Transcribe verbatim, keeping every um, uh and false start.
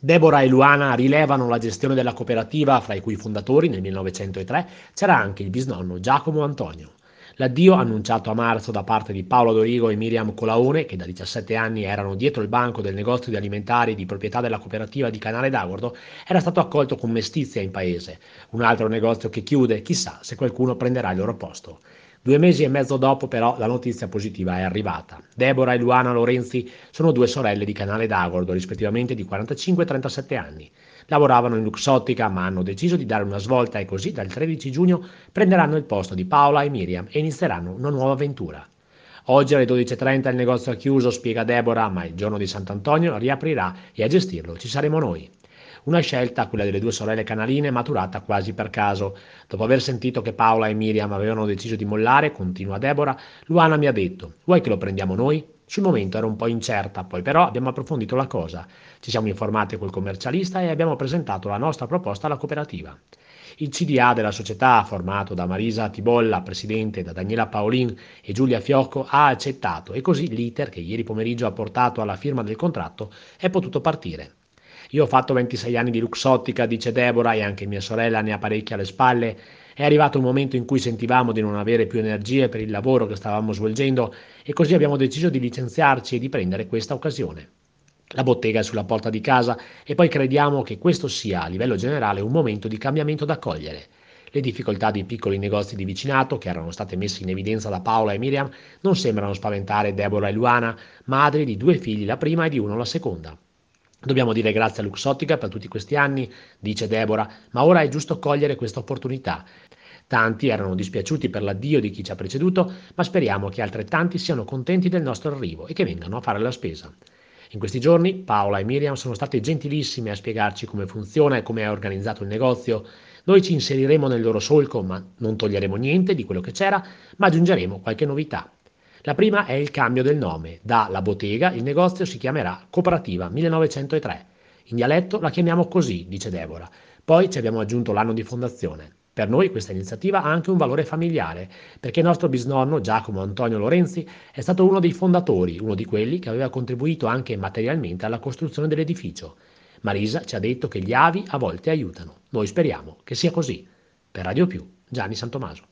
Deborah e Luana rilevano la gestione della cooperativa, fra i cui fondatori nel millenovecentotre c'era anche il bisnonno Giacomo Antonio. L'addio annunciato a marzo da parte di Paolo Dorigo e Miriam Colaone, che da diciassette anni erano dietro il banco del negozio di alimentari di proprietà della cooperativa di Canale d'Agordo, era stato accolto con mestizia in paese. Un altro negozio che chiude, chissà se qualcuno prenderà il loro posto. Due mesi e mezzo dopo, però, la notizia positiva è arrivata. Deborah e Luana Lorenzi sono due sorelle di Canale d'Agordo, rispettivamente di quarantacinque e trentasette anni. Lavoravano in Luxottica, ma hanno deciso di dare una svolta e così dal tredici giugno prenderanno il posto di Paola e Miriam e inizieranno una nuova avventura. Oggi alle dodici e trenta il negozio è chiuso, spiega Deborah, ma il giorno di Sant'Antonio riaprirà e a gestirlo ci saremo noi. Una scelta, quella delle due sorelle canaline, maturata quasi per caso. Dopo aver sentito che Paola e Miriam avevano deciso di mollare, continua Deborah, Luana mi ha detto: vuoi che lo prendiamo noi? Sul momento ero un po' incerta, poi però abbiamo approfondito la cosa. Ci siamo informati col commercialista e abbiamo presentato la nostra proposta alla cooperativa. Il C D A della società, formato da Marisa Tibolla, presidente, da Daniela Paolin e Giulia Fiocco, ha accettato e così l'iter, che ieri pomeriggio ha portato alla firma del contratto, è potuto partire. Io ho fatto ventisei anni di Luxottica, dice Deborah, e anche mia sorella ne ha parecchie alle spalle. È arrivato un momento in cui sentivamo di non avere più energie per il lavoro che stavamo svolgendo e così abbiamo deciso di licenziarci e di prendere questa occasione. La bottega è sulla porta di casa e poi crediamo che questo sia, a livello generale, un momento di cambiamento da cogliere. Le difficoltà dei piccoli negozi di vicinato, che erano state messe in evidenza da Paola e Miriam, non sembrano spaventare Deborah e Luana, madri di due figli la prima e di uno la seconda. Dobbiamo dire grazie a Luxottica per tutti questi anni, dice Deborah, ma ora è giusto cogliere questa opportunità. Tanti erano dispiaciuti per l'addio di chi ci ha preceduto, ma speriamo che altrettanti siano contenti del nostro arrivo e che vengano a fare la spesa. In questi giorni Paola e Miriam sono state gentilissime a spiegarci come funziona e come è organizzato il negozio. Noi ci inseriremo nel loro solco, ma non toglieremo niente di quello che c'era, ma aggiungeremo qualche novità. La prima è il cambio del nome. Da La Bottega il negozio si chiamerà Cooperativa millenovecentotre. In dialetto la chiamiamo così, dice Deborah. Poi ci abbiamo aggiunto l'anno di fondazione. Per noi questa iniziativa ha anche un valore familiare, perché il nostro bisnonno Giacomo Antonio Lorenzi è stato uno dei fondatori, uno di quelli che aveva contribuito anche materialmente alla costruzione dell'edificio. Marisa ci ha detto che gli avi a volte aiutano. Noi speriamo che sia così. Per Radio Più, Gianni Santomaso.